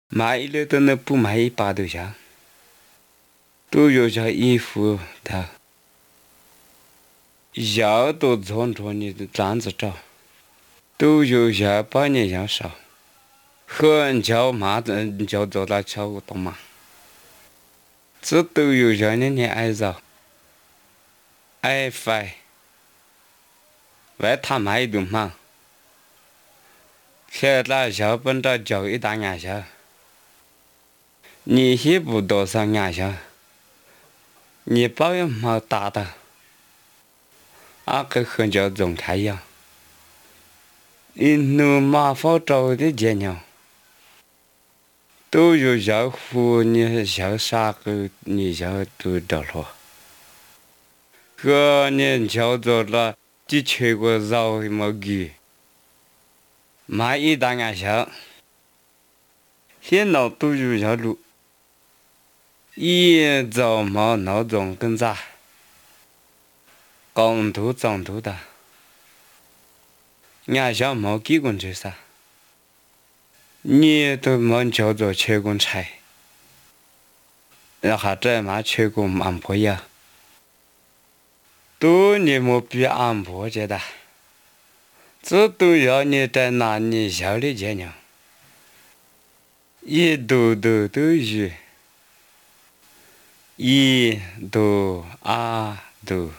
买了的那不买一把都行，都有些衣服它腰都穿着你的簪子照，都有些把你样少，很叫嘛的叫做那巧懂吗？这都有些你爱找，爱飞，为他买的嘛，现在小本的叫一大眼下，你也不多少眼下，你保养没大的。跟很叫种太阳，努马法找的节鸟，都有小湖你小啥个你小都到了，个你叫做了，的确个绕么鱼，买一大眼小，现在都有小路，一早没闹钟跟着，刚头长头的。眼下没几公尺噻，你都没叫做切公菜，然后这嘛切公安婆呀，都你没比安婆觉得，这都要你在哪里小的钱呢？一都有，一都啊都，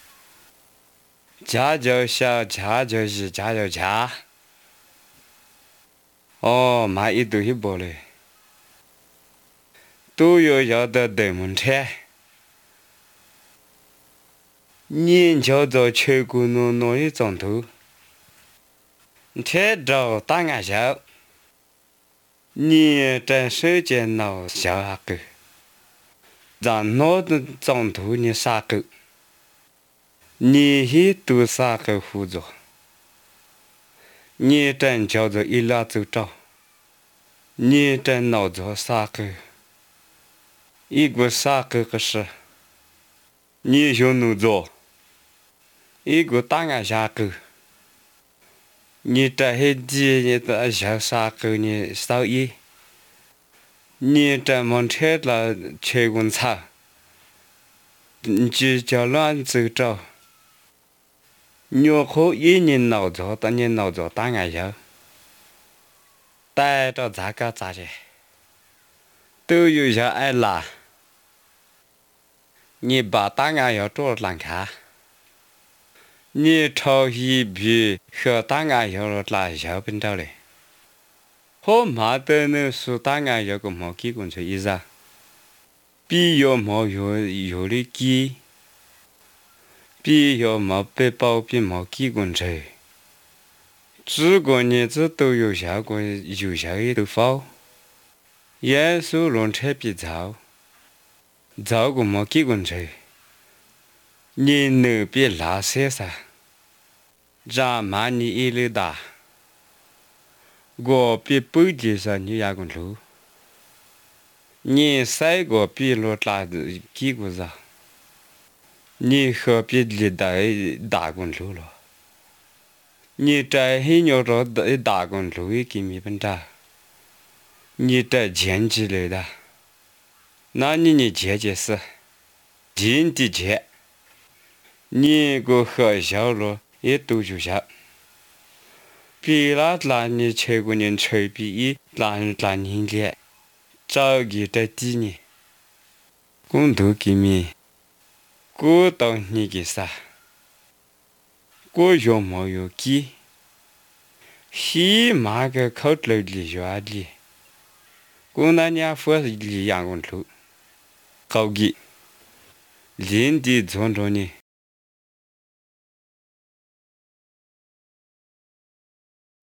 家就小，家就是家就家。哦，买一堆一包嘞，都要的对门车，你叫做全国弄一张头，车照打眼笑，你在手机闹笑下个，让那的张头你啥个，你也都啥个辅助，你真叫做一拉走找。你在闹着啥个？一个啥个事？你就弄着，一个打眼下个，你在黑地你在想啥个你少一，你在门车了切工草，你就叫乱走着，你可一年闹着，当年闹着打眼下，带着咋个咋的，都有些爱拉。你把打眼要做难看，你抄一笔和打眼要拉小本着嘞，好嘛的呢是打眼要个毛几公尺以上，比要毛有的鸡，比要毛背包比毛几公尺，这个日子都有效果，有效也都好，耶稣弄车比早。照顾没几公尺，你能别拉些噻，让嘛你一路大，我别背地上你压公路，你晒个比路大几个人，你何必离大公路了？你在黑鸟着大公路也给你本着，你在前几类的。那你姐姐是进的钱，你个和小了也都就下，比那你切过年吹比一那年脸，早给在地呢，公都给你，过到你给啥，过有没有给，起码个靠头里远里，公那年夫里养公头。高级，林地村着呢。